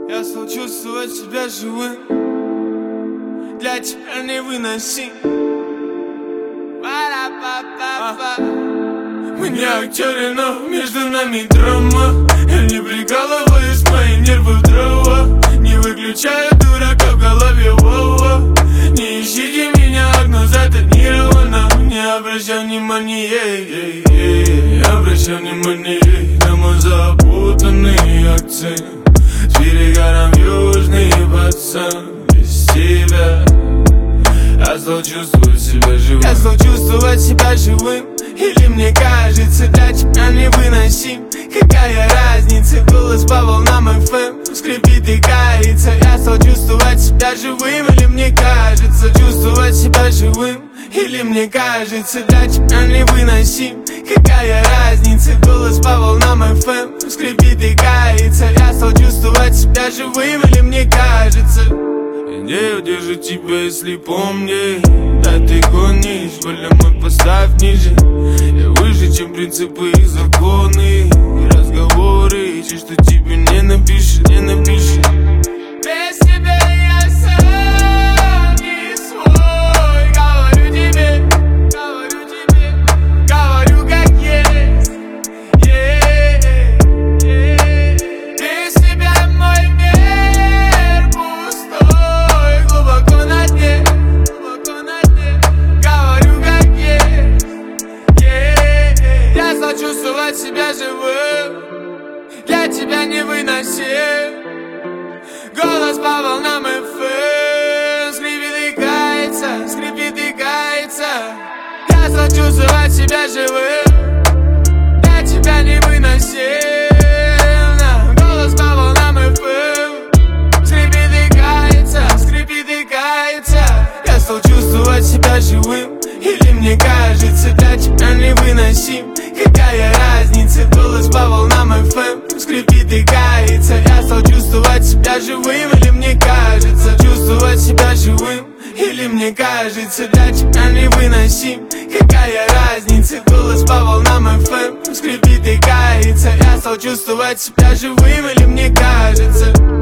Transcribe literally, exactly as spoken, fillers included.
Я стал чувствовать себя живым. Для тебя невыносим. а. Мы актеры, но между нами драма. Я не прикалываюсь, мои нервы в дрова. Не выключаю дурака в голове, воу-воу. Не ищите меня, окно затонировано. Не обращай внимания, не обращай внимания на мой запутанный акцент. С берега южный пацан. Без тебя я стал чувствовать себя живым. Я стал чувствовать себя живым. Или мне кажется, для тебя невыносим. Какая разница, голос по волнам эф эм скрипит и кается. Я стал чувствовать себя живым. Или мне кажется, чувствовать себя живым. Или мне кажется, для тебя невыносим. Какая разница, голос по волнам эф эм скрипит и кается. Я стал чувствовать себя живым. Или мне кажется, я удержу тебя, если помни. Да ты гонишь, воля мой, поставь ниже. Я выше, чем принципы и законы. И разговоры, и что тебе не напишет, не напишет. Без тебя я сам не свой. Говорю тебе, говорю тебе, говорю как есть, yeah, yeah. Без тебя мой мир пустой. Глубоко на дне, глубоко на дне. Говорю как есть, yeah. Я стал чувствовать себя живым. Для тебя невыносим. Голос по волнам эф эм скрипит и кается, скрипит и кается. Я стал чувствовать себя живым. Для тебя невыносим. Голос по волнам эф эм скрипит и кается, скрипит и кается. Я стал чувствовать себя живым. Или мне кажется, для тебя невыносим. Какая разница, голос по волнам эф эм скрипит и кается. Я стал чувствовать себя живым. Или мне кажется, чувствовать себя живым. Или мне кажется, для тебя невыносим. Какая разница, голос по волнам эф эм скрипит и кается. Я стал чувствовать себя живым. Или мне кажется.